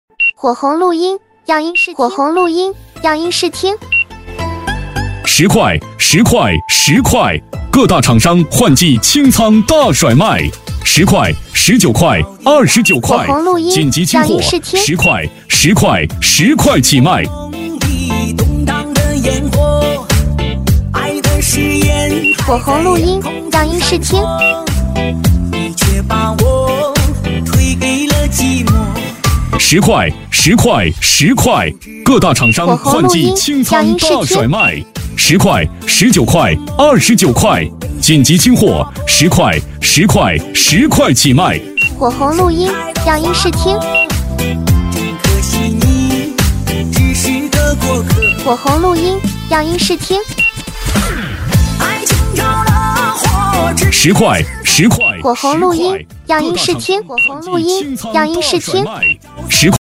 火红录音样音试听，火红录音样音试听。 10块，10块，10块，各大厂商换季清仓大甩卖，10块、19块、29块， 火红录音紧急清货样音试听 ，10块、10块、10块起卖。 火红录音样音试听。 10块，10块，10块，各大厂商换季清仓大甩卖，10块、19块、29块，紧急清货，10块、10块、10块起卖。 火红录音样音试听。火红录音样音试听。 10块，10块， 火红录音样音试听。火红录音样音试听。 10块。